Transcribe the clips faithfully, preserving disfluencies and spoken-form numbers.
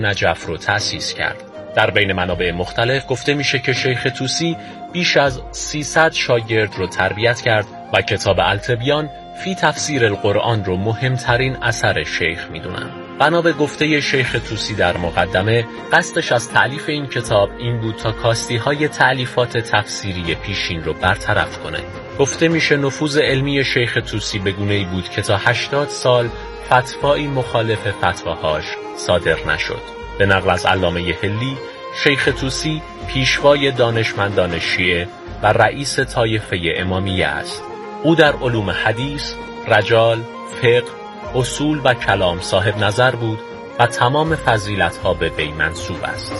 نجف رو تأسیس کرد. در بین منابع مختلف گفته میشه که شیخ طوسی بیش از سیصد شاگرد رو تربیت کرد و کتاب التبیان فی تفسیر القرآن رو مهمترین اثر شیخ میدونن. بنا به گفته شیخ طوسی در مقدمه، قصدش از تألیف این کتاب این بود تا کاستی های تألیفات تفسیری پیشین رو برطرف کنه. گفته میشه نفوذ علمی شیخ طوسی به گونه‌ای بود که تا هشتاد سال فتوایی مخالف فتواهاش صادر نشد. به نقل از علامه حلی، شیخ طوسی پیشوای دانشمندان شیعه و رئیس طایفه امامیه است. او در علوم حدیث، رجال، فقه، اصول و کلام صاحب نظر بود و تمام فضیلت‌ها به وی منسوب است.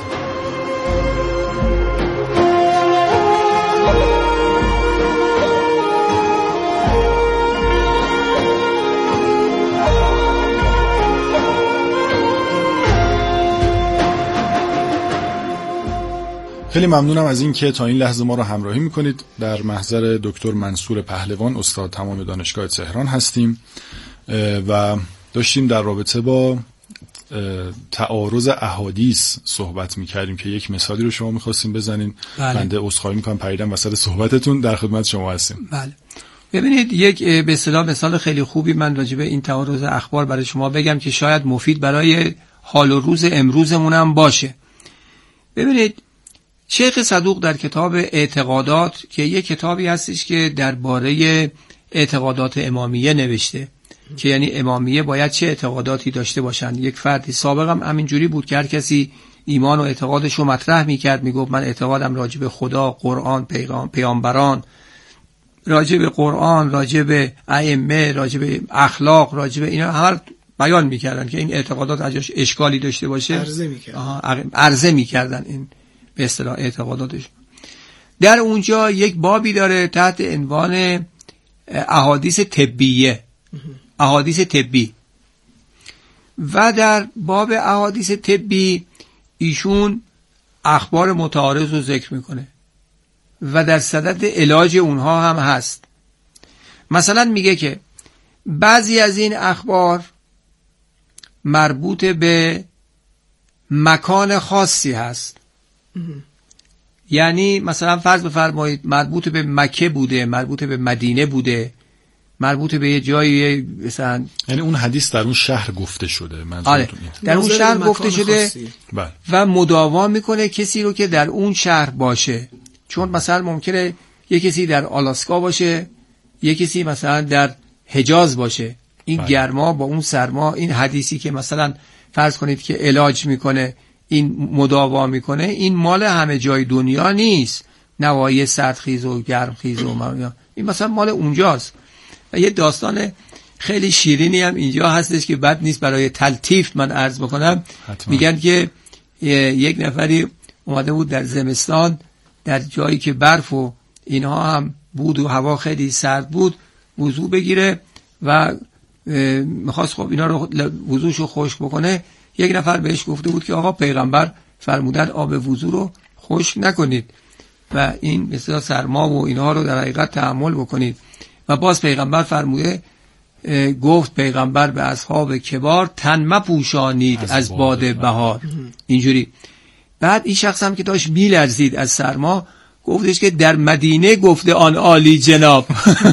خیلی ممنونم از این که تا این لحظه ما رو همراهی میکنید. در محضر دکتر منصور پهلوان، استاد تمام دانشگاه تهران هستیم و داشتیم در رابطه با تعارض احادیث صحبت میکردیم که یک مثالی رو شما میخواستیم بزنین. بله. بنده عذرخواهی میکنم پریدم وسط صحبتتون، در خدمت شما هستیم. بله. ببینید، یک به اصطلاح مثال خیلی خوبی من راجع به این تعارض اخبار برای شما بگم که شاید مفید برای حال و روز امروزمون هم باشه. ببینید، شیخ صدوق در کتاب اعتقادات که یک کتابی هستش که درباره اعتقادات امامیه نوشته که یعنی امامیه باید چه اعتقاداتی داشته باشند. یک فردی سابق هم همینجوری بود که هر کسی ایمان و اعتقادش رو مطرح میکرد، میگفت من اعتقادم راجع به خدا، قرآن، پیغام، پیامبران، راجع به قرآن، راجع به ائمه، راجع به اخلاق، راجع به اینا هر بیان میکردن که این اعتقادات اجاش اشکالی داشته باشه عرضه میکردن عرضه میکردن این به اصطلاح اعتقاداتش. در اونجا یک بابی داره تحت عنوان احادیث طبیه، احادیث طبی، و در باب احادیث طبی ایشون اخبار متعارض رو ذکر میکنه و در صدد علاج اونها هم هست. مثلا میگه که بعضی از این اخبار مربوط به مکان خاصی هست، یعنی مثلا فرض بفرمایید مربوط به مکه بوده، مربوط به مدینه بوده، مربوط به یه جایی مثلا، یعنی اون حدیث در اون شهر گفته شده. آره، در اون شهر گفته شده بله. و مداوا میکنه کسی رو که در اون شهر باشه. چون مثلا ممکنه یه کسی در آلاسکا باشه، یه کسی مثلا در حجاز باشه. این بله. گرما با اون سرما، این حدیثی که مثلا فرض کنید که علاج میکنه، این مداوا میکنه، این مال همه جای دنیا نیست، نواحی سردخیز و گرمخیز و مریا. این مثلا مال اونجاست. و یه داستان خیلی شیرینی هم اینجا هستش که بد نیست برای تلطیف من عرض بکنم. حتما. میگن که یک نفری اومده بود در زمستان در جایی که برف و اینها هم بود و هوا خیلی سرد بود وضو بگیره و میخواست خب اینا رو وضوشو خشک بکنه. یک نفر بهش گفته بود که آقا پیغمبر فرمودن آب وضو رو خشک نکنید و این مثلا سرما و اینها رو در حقیقت تحمل بکنید. و باز پیغمبر فرموده، گفت پیغمبر به اصحاب کبار تن مپوشانید از, از باد بهار. اینجوری. بعد این شخص هم که داشت میلرزید از سرما گفتش که در مدینه گفته آن عالی جناب.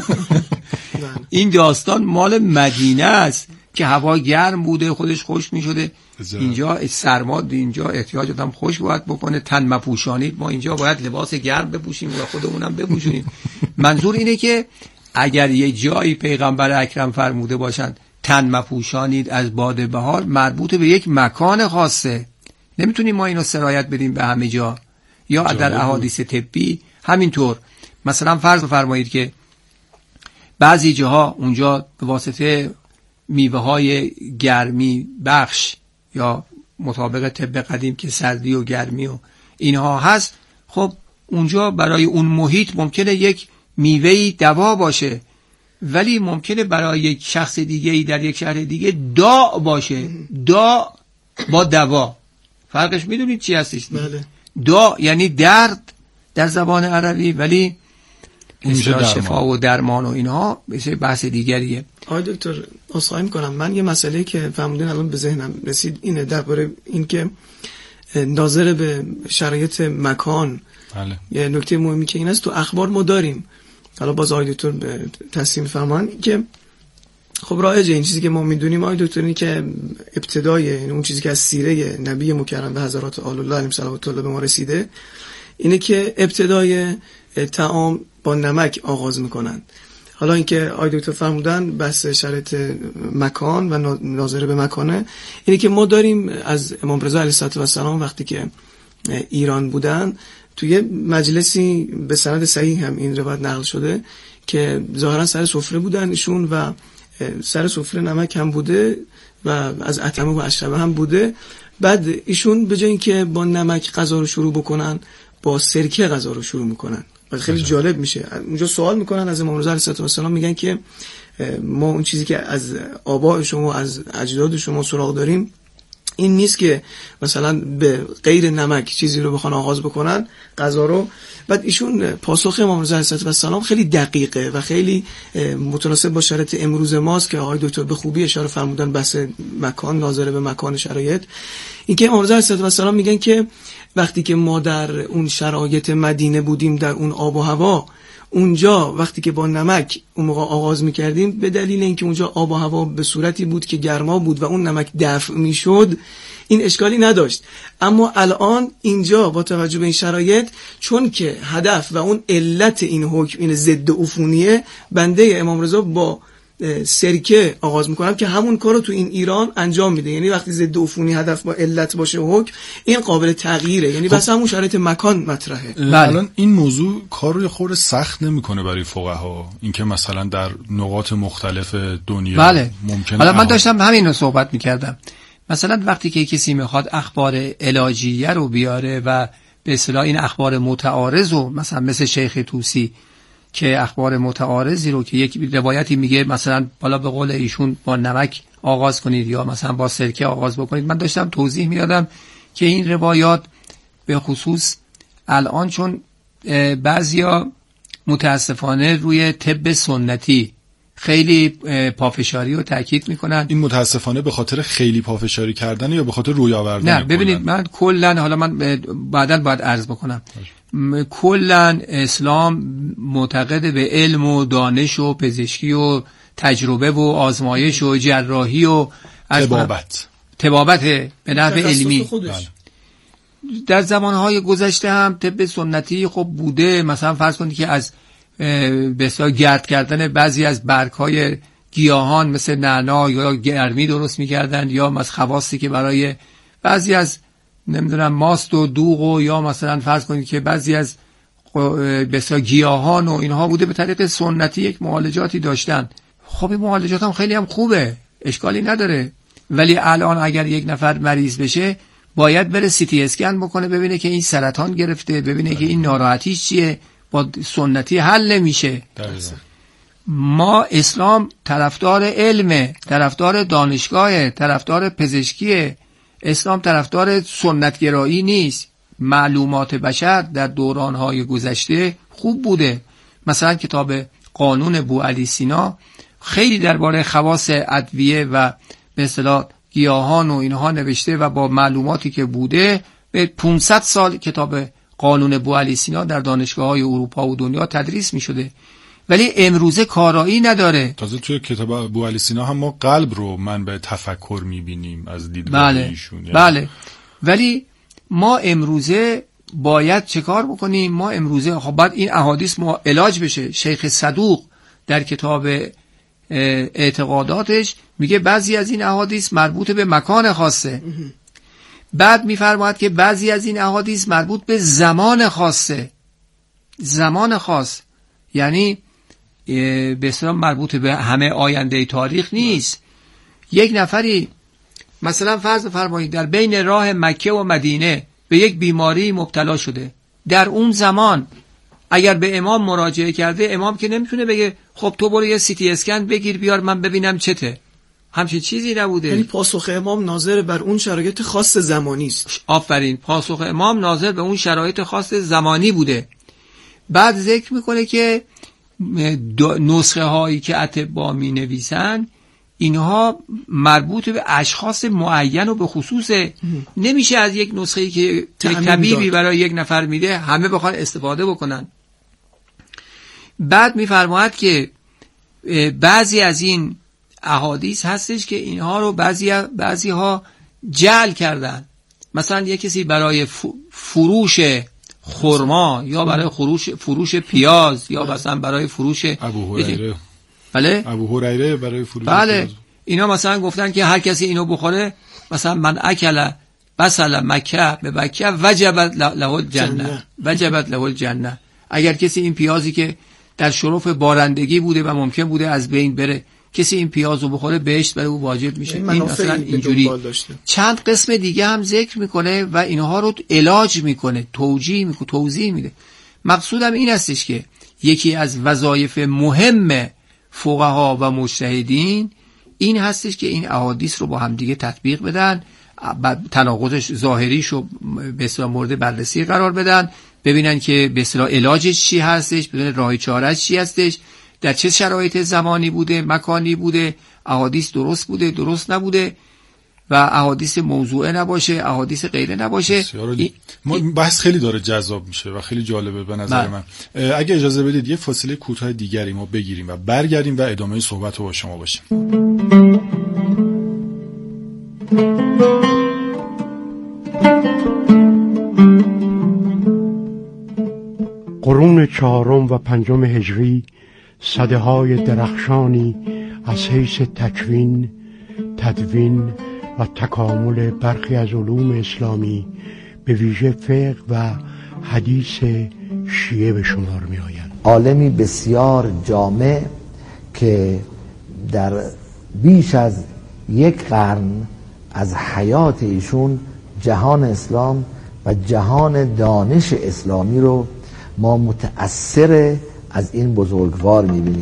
این داستان مال مدینه است که هوا گرم بوده، خودش خشک می شده. اینجا سرما، اینجا احتیاج آدم خشک باید بکنه. تن مپوشانید، ما اینجا باید لباس گرم بپوشیم و خودمونم بپوشونیم. منظور اینه که اگر یه جایی پیغمبر اکرم فرموده باشند تن مپوشانید از باد بهار، مربوط به یک مکان خاصه. نمیتونیم ما اینو سرایت بدیم به همه جا. یا در احادیث طبی همینطور. مثلا فرض فرمایید که بعضی جاها اونجا به واسطه میوه های گرمی بخش یا مطابق طب قدیم که سردی و گرمی و اینها هست، خب اونجا برای اون محیط ممکنه یک میوهی دوا باشه، ولی ممکنه برای یک شخص دیگه در یک شهر دیگه داء باشه. داء با دوا فرقش میدونید چی هستش؟ بله. داء یعنی درد در زبان عربی، ولی اصطلاح شفا و درمان و اینها بسیار بحث دیگریه. آقای دکتر عذرخواهی میکنم، من یه مسئله که فهمیدین الان به ذهنم رسید اینه درباره این که ناظر به شرایط مکان. بله. یه نکته مهمی که این است تو اخبار ما داریم، حالا باز آقای دکتر تصمیم فرمان که خب رایجه این چیزی که ما میدونیم آقای دکتر اینی که ابتدای یعنی اون چیزی که از سیره نبی مکرم به حضرات آل الله علیهم صلوات الله به ما رسیده اینه که ابتدای طعام با نمک آغاز میکنن. حالا اینکه آقای دکتر فرمودن بحث شرایط مکان و ناظر به مکانه، اینه که ما داریم از امام رضا علیه السلام وقتی که ایران بودن توی مجلسی به سند صحیح هم این روایت نقل شده که ظاهرا سر سفره بودن ایشون و سر سفره نمک هم بوده و از اطعمه و اشربه هم بوده. بعد ایشون به جای اینکه با نمک غذا رو شروع بکنن با سرکه غذا رو شروع میکنن و خیلی جالب میشه. اونجا سوال میکنن از امام رضا علیه السلام، میگن که ما اون چیزی که از آباء شما از اجداد شما سراغ داریم این نیست که مثلا به غیر نمک چیزی رو بخوان آغاز بکنن غذا رو. بعد ایشون پاسخ امام رضا علیه السلام خیلی دقیقه و خیلی متناسب با شرایط امروز ماست که آقای دکتر به خوبی اشاره فرمودن بحث مکان ناظر به مکان شرایط. این که امام رضا علیه السلام میگن که وقتی که ما در اون شرایط مدینه بودیم در اون آب و هوا، اونجا وقتی که با نمک اون موقع آغاز میکردیم به دلیل اینکه اونجا آب و هوا به صورتی بود که گرما بود و اون نمک دفع میشد این اشکالی نداشت. اما الان اینجا با توجه به این شرایط چون که هدف و اون علت این حکم این ضد عفونیه، بنده امام رضا با سرکه آغاز میکنم که همون کارو تو این ایران انجام میده. یعنی وقتی ضد عفونی هدف با علت باشه حکم این قابل تغییره، یعنی بس همون شرایط مکان مطرحه. الان این موضوع کار روی خورده سخت نمیکنه برای فقها اینکه مثلا در نقاط مختلف دنیا بله. ممکنه. حالا من داشتم همین رو صحبت میکردم. مثلا وقتی که کسی میخواد اخبار علاجیه رو بیاره و به اصطلاح این اخبار متعارض رو مثلا مثل شیخ طوسی که اخبار متعارضی رو که یک روایتی میگه مثلا بالا به قول ایشون با نمک آغاز کنید یا مثلا با سرکه آغاز بکنید، من داشتم توضیح میدادم که این روایات به خصوص الان چون بعضیا متاسفانه روی طب سنتی خیلی پافشاری و تاکید میکنن. این متاسفانه به خاطر خیلی پافشاری کردن یا به خاطر روی آوردن؟ نه ببینید من کلا حالا من بعداً باید عرض بکنم کلا اسلام معتقد به علم و دانش و پزشکی و تجربه و آزمایش و جراحی و طبابت طبابت به نحو علمی. در زمانهای گذشته هم طب سنتی خب بوده، مثلا فرض کنید که از بسیار گرد کردن بعضی از برگ‌های گیاهان مثل نعنا یا گرمی درست می‌کردن یا از خواصی که برای بعضی از نمیدونم ماست و دوغ و یا مثلا فرض کنید که بعضی از بسیار گیاهان و اینها بوده به طریق سنتی یک معالجاتی داشتن. خب این معالجات هم خیلی هم خوبه، اشکالی نداره، ولی الان اگر یک نفر مریض بشه باید بره سی تی اسکن بکنه ببینه که این سرطان گرفته، ببینه که این ناراحتیش چیه، با سنتی حل نمیشه. ما اسلام طرفدار علمه، طرفدار دانشگاهه، طرفدار پزشکیه. اسلام طرفدار سنتگرایی نیست. معلومات بشر در دورانهای گذشته خوب بوده. مثلا کتاب قانون بوعلی سینا خیلی درباره خواص ادویه و به اصطلاح گیاهان و اینها نوشته و با معلوماتی که بوده به پانصد سال کتاب قانون بوعلی سینا در دانشگاه‌های اروپا و دنیا تدریس می‌شده، ولی امروزه کارایی نداره. تازه توی کتاب بوعلی سینا هم ما قلب رو منبع تفکر می‌بینیم از دیدگاه بله. ایشون. یعنی بله، ولی ما امروزه باید چه کار بکنیم؟ ما امروزه خب باید این احادیث ما علاج بشه. شیخ صدوق در کتاب اعتقاداتش میگه بعضی از این احادیث مربوط به مکان خاصه، بعد میفرماید که بعضی از این احادیث مربوط به زمان خاصه. زمان خاص یعنی به اصطلاح مربوط به همه آینده تاریخ نیست. یک نفری مثلا فرض فرمایید در بین راه مکه و مدینه به یک بیماری مبتلا شده، در اون زمان اگر به امام مراجعه کرده، امام که نمیتونه بگه خب تو برو یه سی تی اسکن بگیر بیار من ببینم چته، همچین چیزی نبوده. یعنی پاسخ امام ناظر بر اون شرایط خاص زمانی است. آفرین، پاسخ امام ناظر به اون شرایط خاص زمانی بوده. بعد ذکر میکنه که نسخه هایی که اطباء می نویسن اینها مربوط به اشخاص معین و به خصوص، نمیشه از یک نسخه‌ای که یک طبیبی برای یک نفر میده همه بخوان استفاده بکنن. بعد میفرماید که بعضی از این احادیث هستش که اینها رو بعضی بعضی ها جعل کردن. مثلا یک کسی برای فروش خرما یا برای فروش فروش پیاز یا مثلا برای فروش ابو هریره، بله ابو هریره برای فروش بله پیاز. اینا مثلا گفتن که هر کسی اینو بخوره، مثلا من اکل بسل مکه به مکه وجبت له الجنه وجبت له الجنه. اگر کسی این پیازی که در شرف بارندگی بوده و ممکن بوده از بین بره، کسی این پیازو بخوره بهشت برای او واجب میشه. این مثلا اینجوری چند قسم دیگه هم ذکر میکنه و اینها رو علاج میکنه، توجیه میکنه، توضیح میده. مقصودم این هستش که یکی از وظایف مهم فقها و مجتهدین این هستش که این احادیث رو با هم دیگه تطبیق بدن، تناقضش ظاهریشو به اصطلاح مورد بررسی قرار بدن، ببینن که به اصطلاح علاجش چی هستش، ببینن راه چاره‌اش چی هستش، در چه شرایط زمانی بوده، مکانی بوده، احادیث درست بوده، درست نبوده و احادیث موضوعه نباشه، احادیث غیره نباشه. ای... ما بحث خیلی داره جذاب میشه و خیلی جالبه به نظر من. اگه اجازه بدید یه فاصله کوتاه دیگری ما بگیریم و برگردیم و ادامه صحبت رو با شما باشیم. قرون چهارم و پنجم هجری سده های درخشانی از حیث تکوین، تدوین و تکامل برخی از علوم اسلامی به ویژه فقه و حدیث شیعه به شمار می آیند. عالمی بسیار جامع که در بیش از یک قرن از حیات ایشون جهان اسلام و جهان دانش اسلامی رو ما متأثر از این بزرگوار می‌بینیم.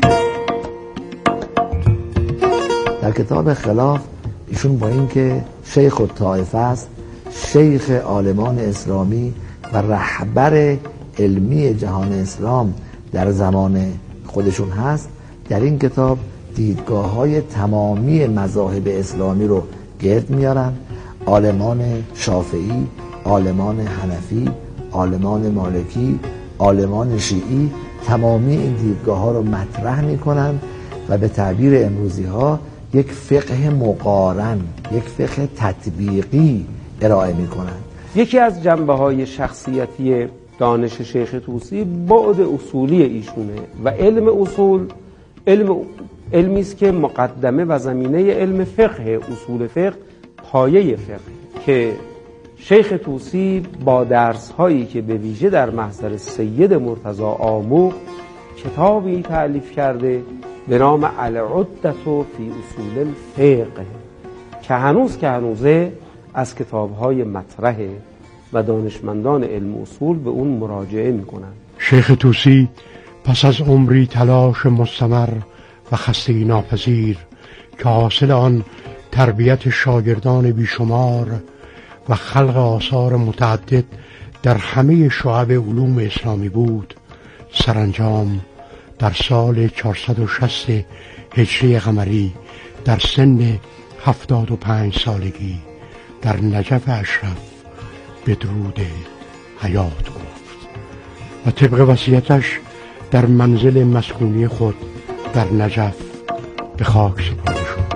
در کتاب خلاف ایشون با اینکه شیخ الطائفه است، شیخ عالمان اسلامی و رهبر علمی جهان اسلام در زمان خودشون هست، در این کتاب دیدگاه‌های تمامی مذاهب اسلامی رو گرد میارن. عالمان شافعی، عالمان حنفی، عالمان مالکی، عالمان شیعی تمامی این دیدگاه ها رو مطرح میکنن و به تعبیر امروزی ها یک فقه مقارن، یک فقه تطبیقی ارائه میکنن. یکی از جنبه های شخصیتی دانش شیخ طوسی بعد اصولی ایشونه و علم اصول علم علمی است که مقدمه و زمینه علم فقه، اصول فقه پایه فقه، که شیخ طوسی با درس هایی که به ویژه در محضر سید مرتضی آموخت کتابی تألیف کرده به نام العدة فی اصول الفقه که هنوز که هنوزه از کتاب های مطرحه و دانشمندان علم اصول به اون مراجعه میکنن. شیخ طوسی پس از عمری تلاش مستمر و خستگی ناپذیر که حاصل آن تربیت شاگردان بیشمار و خلق آثار متعدد در همه شعب علوم اسلامی بود، سرانجام در سال چهارصد و شصت هجری قمری در سن هفتاد و پنج سالگی در نجف اشرف بدرود حیات گفت و طبق وصیتش در منزل مسکونی خود در نجف به خاک سپرده شد.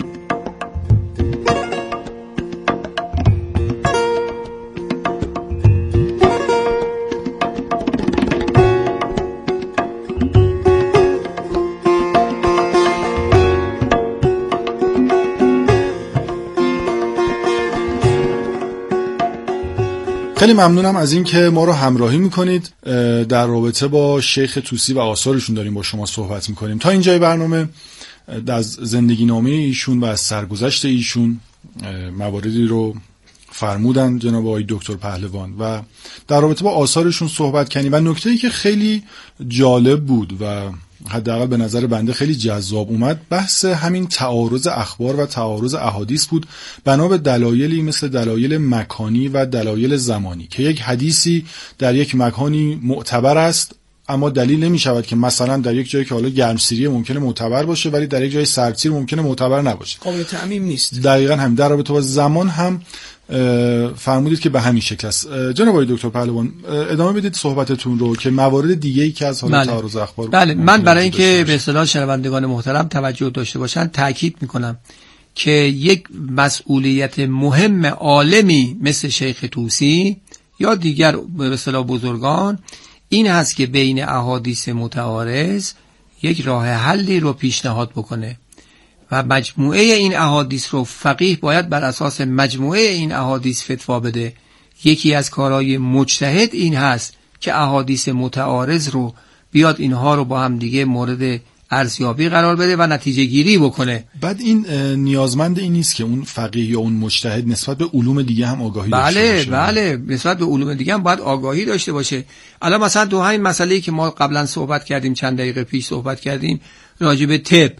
خیلی ممنونم از این که ما رو همراهی میکنید. در رابطه با شیخ طوسی و آثارشون داریم با شما صحبت میکنیم. تا اینجای برنامه از زندگی نامه ایشون و از سرگذشت ایشون مواردی رو فرمودن جناب آقای دکتر پهلوان و در رابطه با آثارشون صحبت کردیم و نکته‌ای که خیلی جالب بود و حداقل به نظر بنده خیلی جذاب اومد بحث همین تعارض اخبار و تعارض احادیث بود، بنا به دلایلی مثل دلایل مکانی و دلایل زمانی که یک حدیثی در یک مکانی معتبر است اما دلیل نمی شود که مثلا در یک جایی که حالا گرمسیری ممکنه معتبر باشه ولی در یک جای سردسیر ممکنه معتبر نباشه. قابل تعمیم نیست. دقیقاً هم در رابطه با زمان هم فرمودید که به همین شکل است. جناب آقای دکتر پهلوان ادامه بدید صحبتتون رو که موارد دیگه‌ای که از حالا تعارض اخبار. بله، من برای اینکه به اصطلاح شنوندگان محترم توجه داشته باشن تاکید میکنم که یک مسئولیت مهم عالمی مثل شیخ طوسی یا دیگر به اصطلاح بزرگان این هست که بین احادیث متعارض یک راه حلی رو پیشنهاد بکنه و مجموعه این احادیث رو فقیه باید بر اساس مجموعه این احادیث فتوا بده. یکی از کارهای مجتهد این هست که احادیث متعارض رو بیاد اینها رو با هم دیگه مورد ارزیابی قرار بده و نتیجه گیری بکنه. بعد این نیازمند این نیست که اون فقیه یا اون مجتهد نسبت به علوم دیگه هم آگاهی بله داشته باشه. بله بله نسبت به علوم دیگه هم باید آگاهی داشته باشه. الان مثلا تو همین مسئله‌ای که ما قبلا صحبت کردیم، چند دقیقه پیش صحبت کردیم راجع به طب،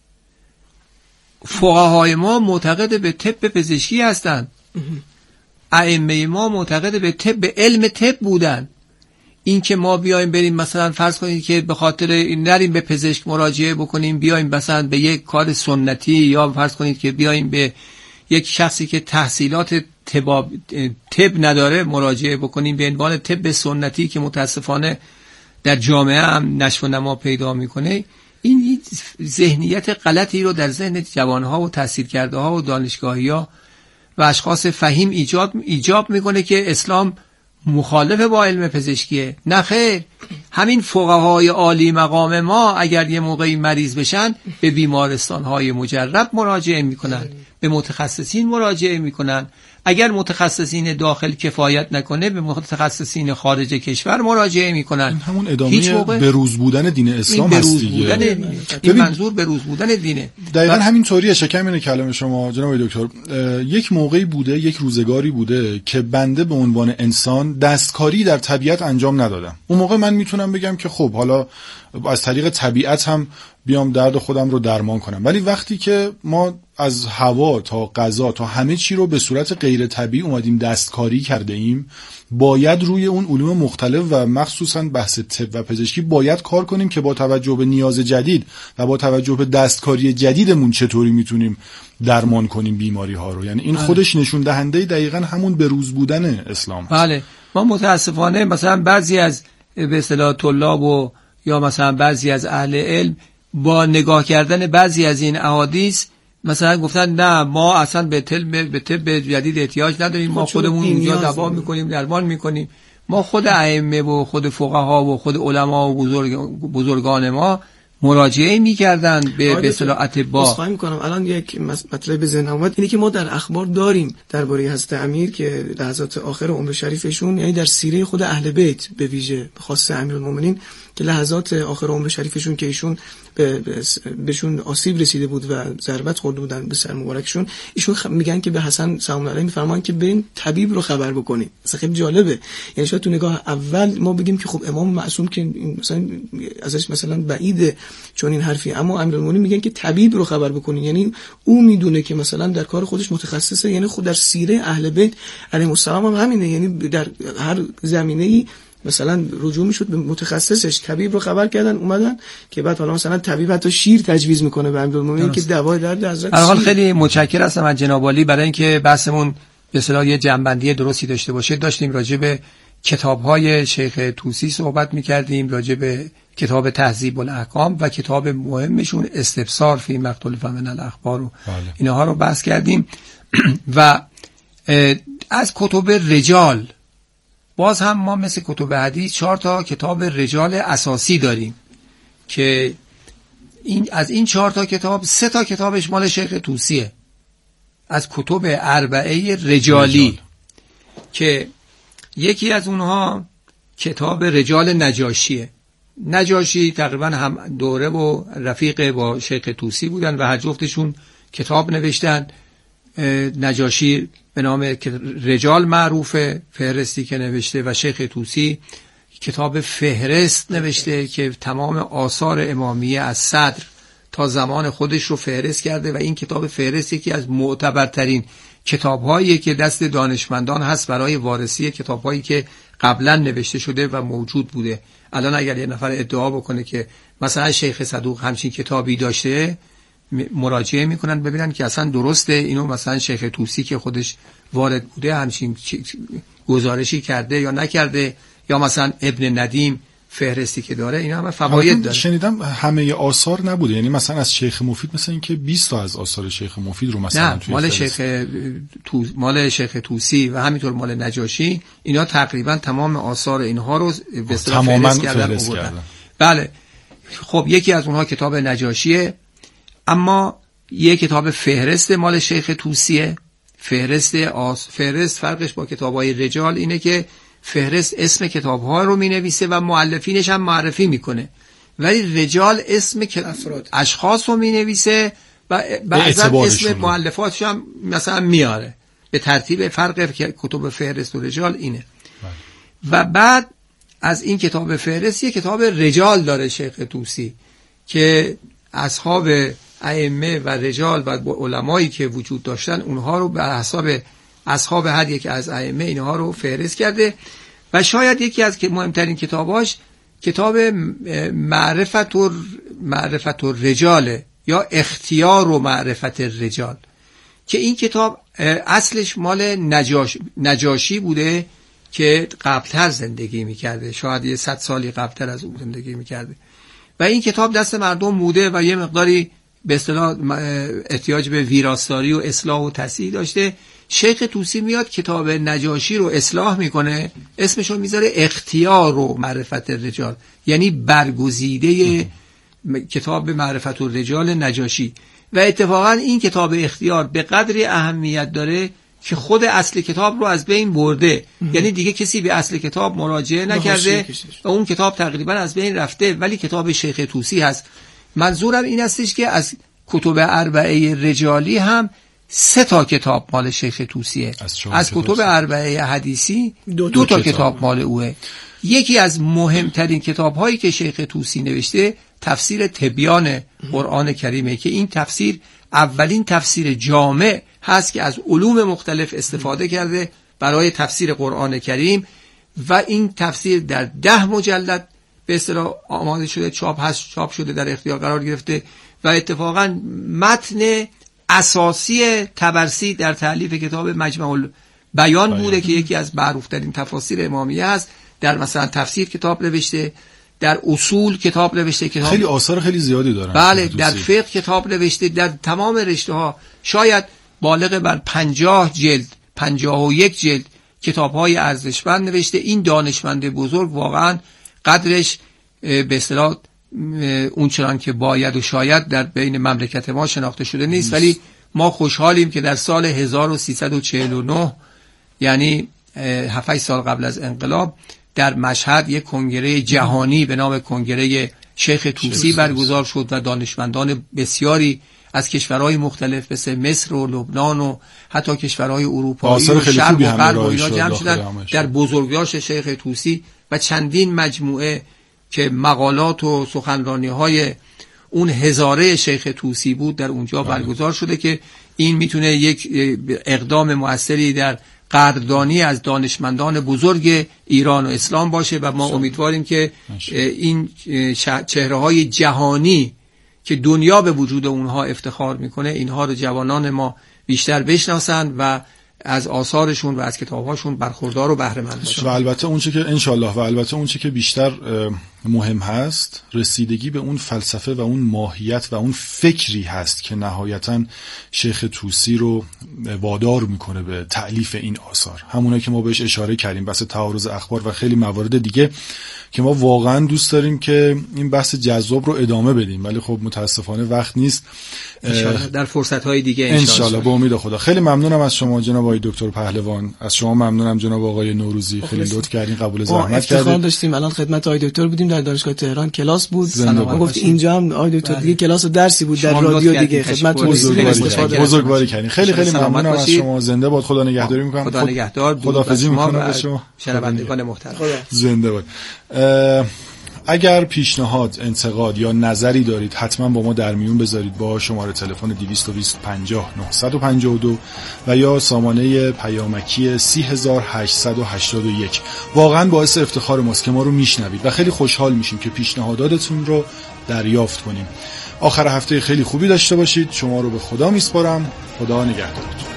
فقهای ما معتقد به طب پزشکی هستند، ائمه ما معتقد به طب علم طب بودن. این که ما بیایم بریم مثلا فرض کنید که به خاطر نریم به پزشک مراجعه بکنیم، بیایم مثلا به یک کار سنتی، یا فرض کنید که بیایم به یک شخصی که تحصیلات طب طب نداره مراجعه بکنیم به عنوان طب سنتی که متاسفانه در جامعه هم نشو و نما پیدا میکنه، این ذهنیت غلطی رو در ذهن جوانها و تحصیل کرده ها و دانشگاهی ها و اشخاص فهیم ایجاد ایجاب میکنه که اسلام مخالف با علم پزشکیه. نه خیر، همین فقهای عالی مقام ما اگر یه موقعی مریض بشن به بیمارستان‌های مجرب مراجعه میکنن، به متخصصین مراجعه میکنن. اگر متخصصین داخل کفایت نکنه به متخصصین خارج کشور مراجعه میکنن. این همون ادامه بروز بودن دین اسلام هست دیگه. این, این منظور بروز بودن دینه. دقیقاً همین طوریه. شکم اینه کلام شما جناب دکتر. یک موقعی بوده، یک روزگاری بوده که بنده به عنوان انسان دستکاری در طبیعت انجام ندادم. اون موقع من میتونم بگم که خب حالا از طریق طبیعت هم بیام درد خودم رو درمان کنم، ولی وقتی که ما از هوا تا غذا تا همه چی رو به صورت غیر طبیعی اومدیم دستکاری کرده ایم، باید روی اون علوم مختلف و مخصوصا بحث طب و پزشکی باید کار کنیم که با توجه به نیاز جدید و با توجه به دستکاری جدیدمون چطوری میتونیم درمان کنیم بیماری ها رو. یعنی این خودش نشون دهنده دقیقاً همون بروز بودن اسلام هست. بله، ما متاسفانه مثلا بعضی از به اصطلاح طلاب و یا مثلا بعضی از اهل علم با نگاه کردن بعضی از این احادیث مثلا گفتن نه ما اصلا به طب به طب جدید احتیاج نداریم، ما خودمون اینجا دوا میکنیم، درمان میکنیم. ما خود ائمه و خود فقها و خود علما و بزرگ بزرگان ما مراجعه میکردن به به اصطلاح اطباء. اصلاح میکنم الان یک مطلب به ذهنم اومد، اینی که ما در اخبار داریم درباره حضرت امیر که لحظات آخر عمر شریفشون، یعنی در سیره خود اهل بیت به ویژه خاصه امیرالمومنین که لحظات آخر عمر شریفشون که ایشون به بهشون آسیب رسیده بود و ضربت خورده بودن به سر مبارکشون، ایشون خ... میگن که به حسن سلام علیه میفرمان که بریم طبیب رو خبر بکنیم. اصلا خیلی جالبه، یعنی شاید تو نگاه اول ما بگیم که خب امام معصوم که مثلا ازش مثلا بعیده چون این حرفی، اما امیرالمومنین میگن که طبیب رو خبر بکنیم، یعنی او میدونه که مثلا در کار خودش متخصصه. یعنی خود در سیره اهل بیت علیهم السلام هم همینه، یعنی در هر زمینه‌ای مثلا رجوع میشد به متخصصش، طبیب رو خبر کردن اومدن که بعد حالا مثلا طبیب حتی شیر تجویز میکنه به امیرالمومنین که دوای درد حضرت. در حال خیلی متشکرم هستم از جناب عالی برای اینکه بحثمون به اصطلاح یه جنبندی درستی داشته باشه. داشتیم راجع به کتاب‌های شیخ طوسی صحبت می‌کردیم، راجع به کتاب تهذیب الاحکام و کتاب مهمشون استبصار فی ما اختلف من الاخبار و اینها رو بحث کردیم. و از کتب رجال باز هم ما مثل کتب حدیث چهار تا کتاب رجال اساسی داریم که این از این چهار تا کتاب سه تا کتابش مال شیخ طوسیه از کتب اربعه رجالی رجال. که یکی از اونها کتاب رجال نجاشیه. نجاشی تقریبا هم دوره و رفیق با شیخ طوسی بودن و هر جفتشون کتاب نوشتن. نجاشی به نام رجال معروفه، فهرستی که نوشته، و شیخ طوسی کتاب فهرست نوشته که تمام آثار امامیه از صدر تا زمان خودش رو فهرست کرده و این کتاب فهرست یکی از معتبرترین کتاب‌هایی که دست دانشمندان هست برای وارسی کتاب‌هایی که قبلا نوشته شده و موجود بوده. الان اگر یه نفر ادعا بکنه که مثلا شیخ صدوق همچین کتابی داشته، مراجعه میکنن ببینن که اصلا درسته اینو مثلا شیخ طوسی که خودش وارد بوده همچین گزارشی کرده یا نکرده، یا مثلا ابن ندیم فهرستی که داره، اینا همه فواید داره. شنیدم همه آثار نبوده، یعنی مثلا از شیخ مفید مثلا اینکه بیست تا از آثار شیخ مفید رو مثلا توی مال شیخ تو... مال شیخ طوسی و همینطور مال نجاشی، اینا تقریبا تمام آثار اینها رو به اصطلاح فهرست کردن آوردن. بله. خب یکی از اونها کتاب نجاشیه، اما یک کتاب فهرست مال شیخ طوسیه. فهرست آس... فهرست فرقش با کتاب‌های رجال اینه که فهرست اسم کتاب‌ها رو می‌نویسه و مؤلفینش هم معرفی میکنه، ولی رجال اسم افراد اشخاص رو می‌نویسه و بعضا اسم مؤلفاتش هم مثلا میاره به ترتیب. فرق کتاب فهرست و رجال اینه. و بعد از این کتاب فهرست یک کتاب رجال داره شیخ طوسی که اصحاب ائمه و رجال و علمایی که وجود داشتن اونها رو به حساب اصحاب هر یک از ائمه اینها رو فهرست کرده. و شاید یکی از که مهمترین کتاباش کتاب معرفت و معرفت و رجاله یا اختیار و معرفت رجال، که این کتاب اصلش مال نجاش نجاشی بوده که قبلتر زندگی میکرده، شاید یه صد سالی قبلتر از اون زندگی میکرده و این کتاب دست مردم بوده و یه مقداری به اصطلاح احتیاج به ویراستاری و اصلاح و تصحیح داشته. شیخ طوسی میاد کتاب نجاشی رو اصلاح میکنه، اسمش رو میذاره اختیار و معرفت رجال، یعنی برگزیده کتاب معرفت الرجال نجاشی. و اتفاقا این کتاب اختیار به قدری اهمیت داره که خود اصل کتاب رو از بین برده، یعنی دیگه کسی به اصل کتاب مراجعه نکرده و اون کتاب تقریبا از بین رفته، ولی کتاب شیخ طوسی هست. منظورم این استش که از کتب اربعه رجالی هم سه تا کتاب مال شیخ طوسیه، از, از کتب اربعه حدیثی دو, دو تا کتاب, کتاب مال اوه. یکی از مهمترین کتاب هایی که شیخ طوسی نوشته تفسیر تبیان قرآن کریمه، که این تفسیر اولین تفسیر جامع هست که از علوم مختلف استفاده کرده برای تفسیر قرآن کریم و این تفسیر در ده مجلد به اصطلاح آماده شده، چاپ هست، چاپ شده، در اختیار قرار گرفته و اتفاقا متن اساسی طبرسی در تألیف کتاب مجمع البیان بوده که یکی از معروف‌ترین تفاسیر امامیه است. در مثلا تفسیر کتاب نوشته، در اصول کتاب نوشته، کتاب خیلی آثار خیلی زیادی دارن. بله، در فقه کتاب نوشته، در تمام رشته ها شاید بالغ بر پنجاه جلد، پنجاه و یک جلد کتاب‌های ارزشمند نوشته. این دانشمند بزرگ واقعا قدرش به اصطلاح اون چنان که باید و شاید در بین مملکت ما شناخته شده نیست، ولی ما خوشحالیم که در سال هزار و سیصد و چهل و نه یعنی هفت هشت سال قبل از انقلاب در مشهد یک کنگره جهانی به نام کنگره شیخ طوسی برگزار شد و دانشمندان بسیاری از کشورهای مختلف مثل مصر و لبنان و حتی کشورهای اروپایی و شرق و غرب و اینا جمع شدن در بزرگداشت شیخ طوسی و چندین مجموعه که مقالات و سخنرانی‌های اون هزاره شیخ طوسی بود در اونجا برگزار شده، که این میتونه یک اقدام موثری در قدردانی از دانشمندان بزرگ ایران و اسلام باشه و ما امیدواریم که این چهره‌های جهانی که دنیا به وجود اونها افتخار میکنه اینها رو جوانان ما بیشتر بشناسند و از آثارشون و از کتابهاشون برخوردار و بهره مند باشن. و البته اونچه که انشالله و البته اونچه که بیشتر مهم هست رسیدگی به اون فلسفه و اون ماهیت و اون فکری هست که نهایتا شیخ طوسی رو وادار میکنه به تألیف این آثار، همونایی که ما بهش اشاره کردیم، بحث تعارض اخبار و خیلی موارد دیگه که ما واقعا دوست داریم که این بحث جذاب رو ادامه بدیم، ولی خب متاسفانه وقت نیست. انشالله در فرصت‌های دیگه انشالله به امید خدا. خیلی ممنونم از شما جناب آقای دکتر پهلوان، از شما ممنونم جناب آقای نوروزی، خیلی لطف کردین، قبول زحمت کردید. افتخار داشتیم الان خدمت آقای دکتر بودیم در دانشگاه تهران، کلاس بود، ما گفت اینجا هم آقای دکتر دیگه کلاس و درسی بود در رادیو دیگه، خدمت بزرگواری بزرگواری کردین. خیلی خیلی ممنونم از شما، زنده باد، خدا نگهداری می‌کنم. خدا نگهدار، خداحافظی می‌کنم با شما شنوندگان محترم. زنده باد. اگر پیشنهاد، انتقاد یا نظری دارید حتما با ما در میون بذارید با شماره تلفن دویست و بیست پنجاه نهصد و پنجاه و دو و یا سامانه پیامکی سی هزار هشتصد و هشتاد و یک. واقعا باعث افتخار ماست که ما رو میشنوید و خیلی خوشحال میشیم که پیشنهاداتتون رو دریافت کنیم. آخر هفته خیلی خوبی داشته باشید. شما رو به خدا میسپارم. خدا نگهدارتون.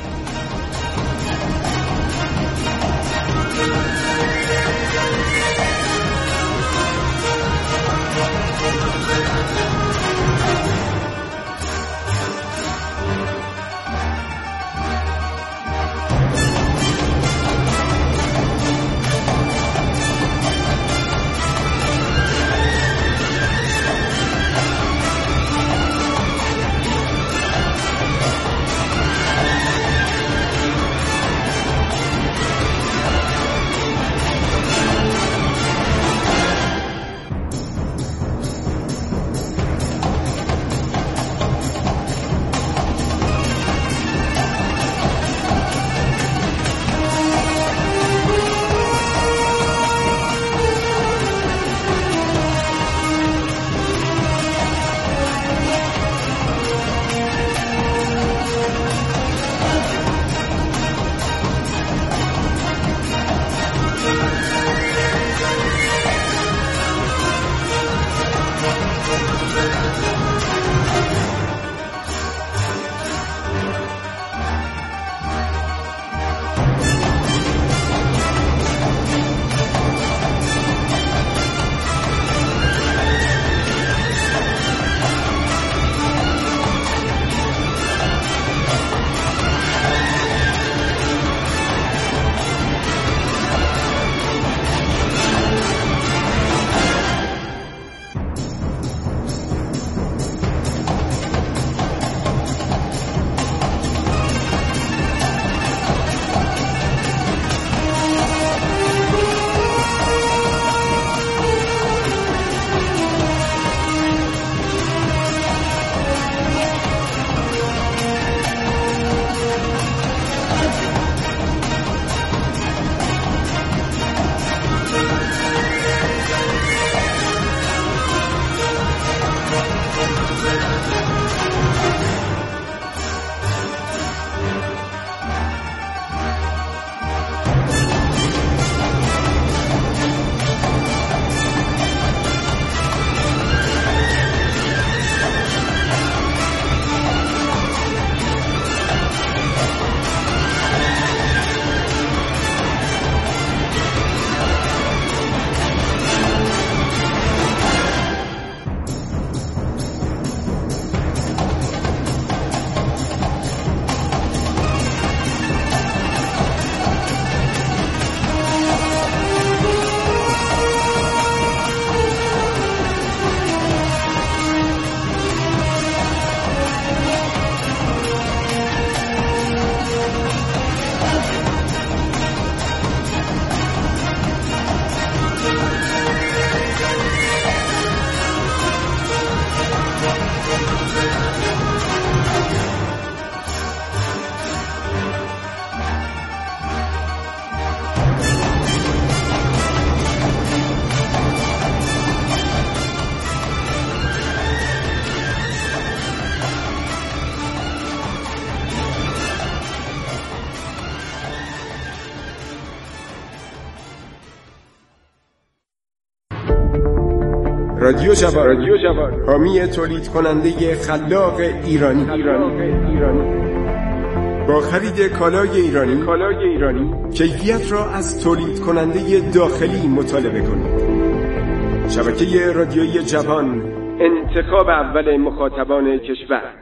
رادیو جوان، رادیو جوان، حامی تولید کننده خلاق ایرانی. ایرانی. ایرانی. با خرید کالای ایرانی، کالای ایرانی، کیفیت را از تولید کننده داخلی مطالبه کنید. شبکه رادیویی جوان، انتخاب اول مخاطبان کشور.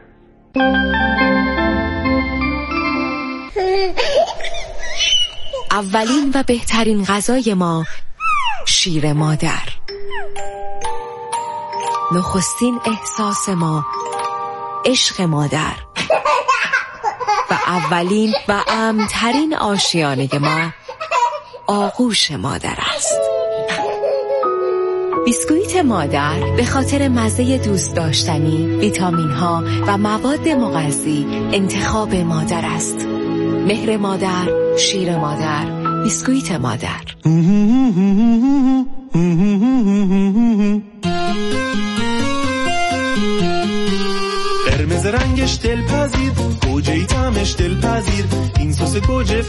اولین و بهترین غذای ما شیر مادر. نخستین احساس ما عشق مادر و اولین و امن‌ترین آشیانه ما آغوش مادر است. بیسکویت مادر به خاطر مزه دوست داشتنی، ویتامین ها و مواد مغذی انتخاب مادر است. مهر مادر، شیر مادر، بیسکویت مادر.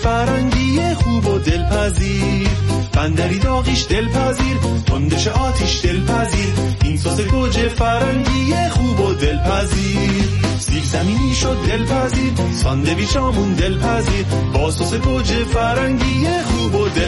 فرنگی خوب و دلپذیر، بندری داغیش دلپذیر، تندش آتیش دلپذیر، این سس گوجه فرنگی خوب و دلپذیر. سیب زمینی شد دلپذیر، ساندویچامون دلپذیر، با سس گوجه فرنگی خوب و دلپذیر.